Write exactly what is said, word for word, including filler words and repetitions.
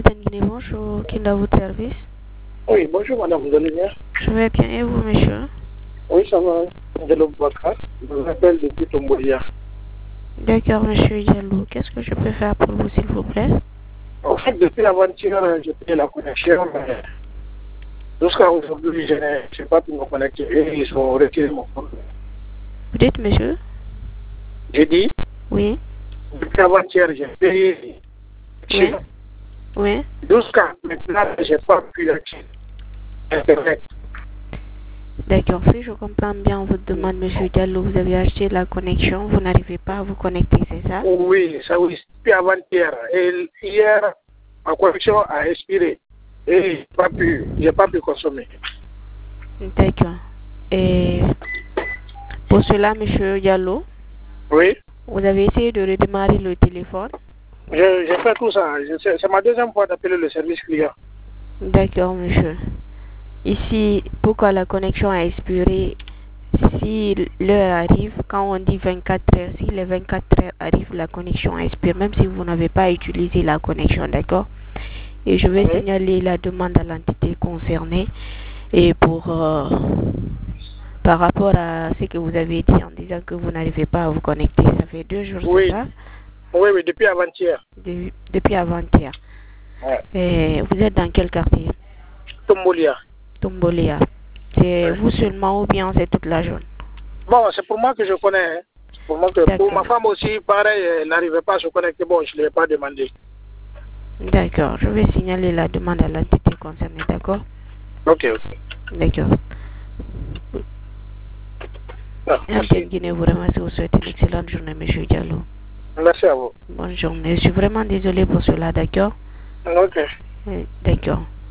Alten Guinée, bonjour. Qui est à votre service? Oui, bonjour madame, vous allez bien? Je vais bien, et vous, monsieur? Oui, ça va. Diallo Bakar. Je vous appelle depuis Tombolia. D'accord, monsieur Diallo. Qu'est-ce que je peux faire pour vous, s'il vous plaît? En fait, depuis avant-hier, j'ai payé la connexion, mais jusqu'à aujourd'hui, je n'ai pas pu me connecter et ils ont retiré mon compte. Vous dites, monsieur? J'ai dit, Oui. depuis avant-hier, j'ai payé. Oui. Oui. Jusqu'à maintenant, je n'ai pas pu accéder à Internet. D'accord, si je comprends bien votre demande, monsieur Diallo, vous avez acheté la connexion, vous n'arrivez pas à vous connecter, c'est ça? Oui, ça oui, depuis avant-hier. Et hier, ma connexion a expiré. Et je n'ai pas pu, j'ai pas pu consommer. D'accord. Et pour cela, monsieur Diallo, Oui. vous avez essayé de redémarrer le téléphone? J'ai fait tout ça. C'est ma deuxième fois d'appeler le service client. D'accord, monsieur. Ici, pourquoi la connexion a expiré? Si l'heure arrive, quand on dit vingt-quatre heures, si les vingt-quatre heures arrivent, la connexion expire, même si vous n'avez pas utilisé la connexion, d'accord? Et je vais Oui. signaler la demande à l'entité concernée. Et pour euh, par rapport à ce que vous avez dit en disant que vous n'arrivez pas à vous connecter, ça fait deux jours, Oui. c'est ça? Oui, oui, depuis avant-hier. De, depuis avant-hier. Ouais. Et vous êtes dans quel quartier? Tombolia. Tombolia. C'est Ouais. vous seulement ou bien c'est toute la zone? Bon, c'est pour moi que je connais. Hein. Pour, moi que, pour ma femme aussi, pareil, elle n'arrivait pas à se connecter. Bon, je ne l'ai pas demandé. D'accord, je vais signaler la demande à l'entité concernée, d'accord? Ok, ok. D'accord. Ah, merci. Guinée vous remercie, vous souhaite une excellente journée, monsieur Diallo. Merci à vous. Bonne journée. Je suis vraiment désolé pour cela, d'accord? Ok. D'accord.